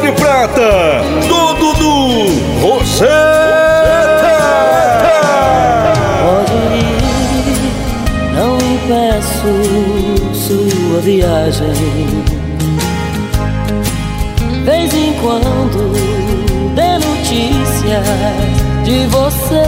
de Prata, todo do Roseta. Pode ir, não impeço sua viagem. Vez em quando dê notícias de você.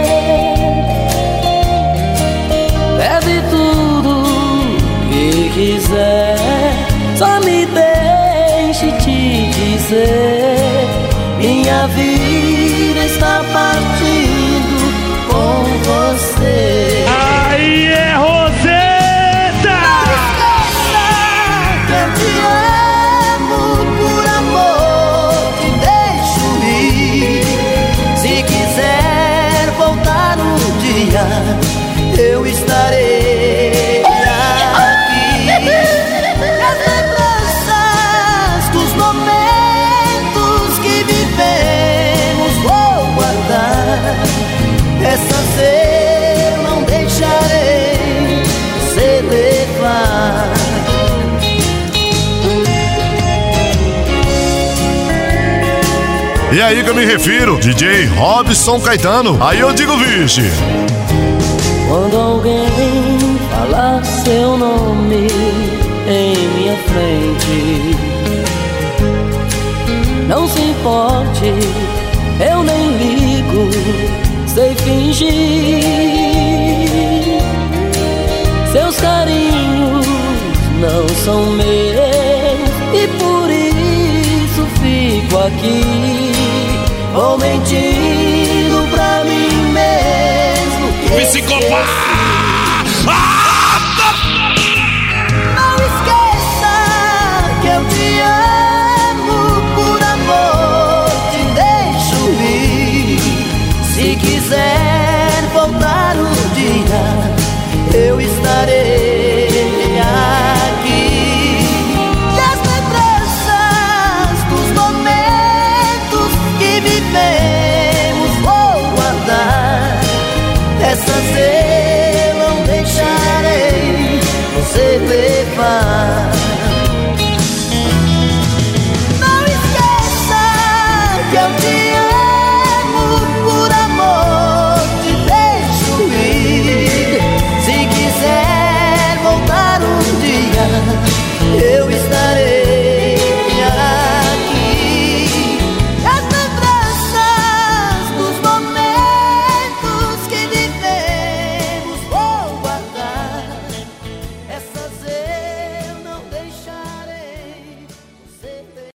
Leve tudo que quiser, só me deixe te dizer: minha vida está partindo com você. Aí é Roseta! Não esqueça que eu te amo, por amor te deixo ir. Se quiser voltar um dia, eu estarei aqui. As lembranças dos momentos que vivemos vou guardar. Essas eu não deixarei você levar. E aí que eu me refiro, DJ Robson Caetano. Aí eu digo, vixe. Quando alguém falar seu nome em minha frente, não se importe, eu nem ligo, sei fingir. Seus carinhos não são meus e por isso fico aqui, vou mentindo pra mim mesmo. Psicopata!